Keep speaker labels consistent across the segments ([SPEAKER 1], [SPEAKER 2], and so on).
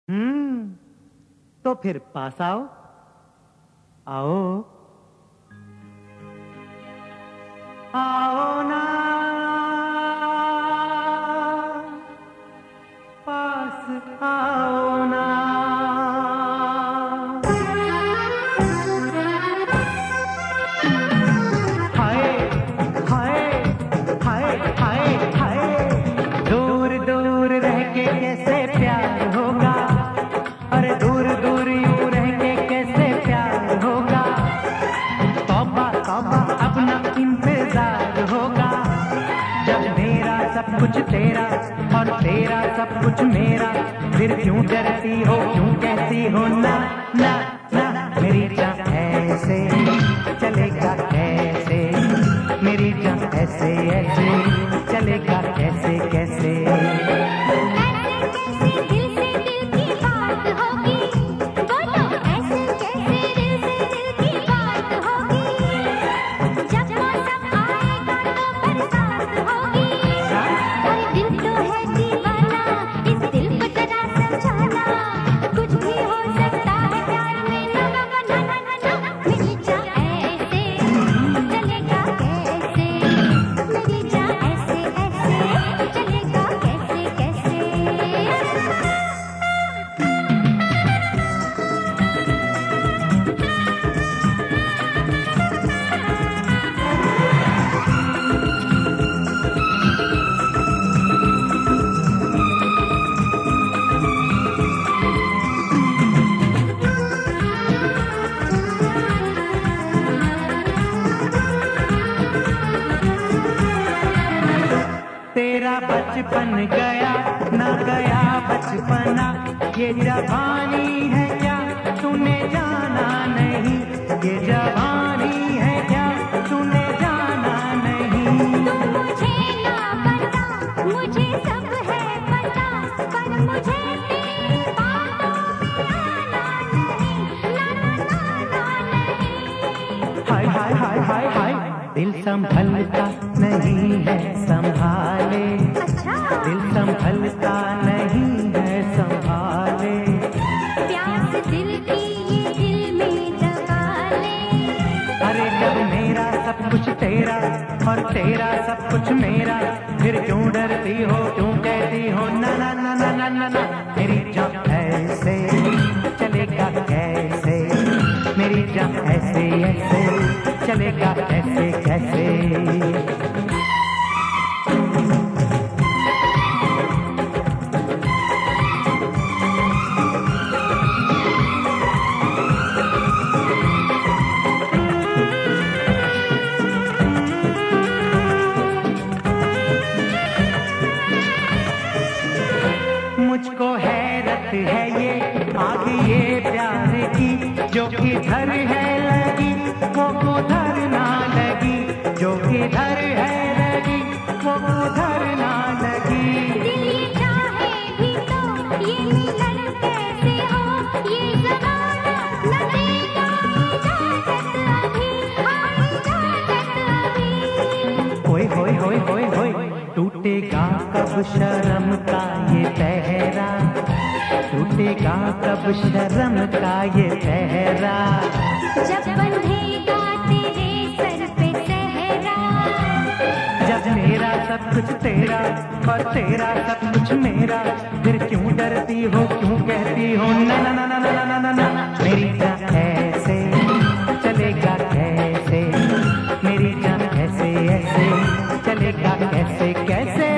[SPEAKER 1] तो फिर पास आओ, आओ आओ ना, पास आओ ना। हाय हाय हाय हाय हाय, दूर दूर रह के कैसे प्यार होगा, अरे दूर दूर यूं रह के कैसे प्यार होगा। तौबा तौबा अपना इंतजार होगा, जब मेरा सब कुछ तेरा और तेरा सब कुछ मेरा, फिर क्यों डरती हो, क्यों कहती हो ना ना ना। मेरी जान ऐसे चलेगा कैसे, मेरी जान ऐसे ऐसे चलेगा कैसे कैसे। तेरा बचपन गया ना गया बचपना, ये जवानी है क्या तूने जाना नहीं, ये जवानी है क्या तूने जाना नहीं।
[SPEAKER 2] तुम मुझे ना पता, मुझे सब है पता, पर मुझे तेरी बातों में आना नहीं, ना ना ना ना नहीं।
[SPEAKER 1] हाय हाय हाय हाय हाय, दिल संभलता नहीं है संभाले, दिल संभलता नहीं है संभाले।
[SPEAKER 2] प्यास दिल की ये दिल में दबा ले,
[SPEAKER 1] अरे जब मेरा सब कुछ तेरा और तेरा सब कुछ मेरा, फिर क्यों डरती हो, क्यों कहती हो ना ना ना ना ना ना ना। मेरी जान ऐसे चलेगा कैसे, मेरी जान ऐसे ऐसे चलेगा कैसे कैसे। मुझको हैरत है ये आग ये प्यार की, जो किधर है लगी वो उधर ना लगी, जो किधर है लगी वो उधर ना लगी।
[SPEAKER 2] दिल ये चाहे भी तो ये मिलन कैसे हो, ये ज़माना न देगा इजाज़त अभी, हाँ इजाज़त अभी।
[SPEAKER 1] होए होए होए होए होए, टूटेगा कब शर्म का ये पहरा, टूटेगा कब शर्म का ये पहरा।
[SPEAKER 2] जब बंधेगा तेरे सर पे सहरा,
[SPEAKER 1] जब मेरा सब कुछ तेरा और तेरा सब कुछ मेरा, फिर क्यों डरती हो, क्यों कहती हो ना ना ना ना ना ना ना ना। मेरी जान ऐसे चलेगा कैसे, मेरी जान ऐसे ऐसे चलेगा कैसे कैसे।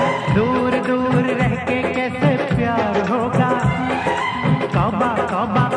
[SPEAKER 1] दूर दूर रह के कैसे प्यार होगा, तौबा तौबा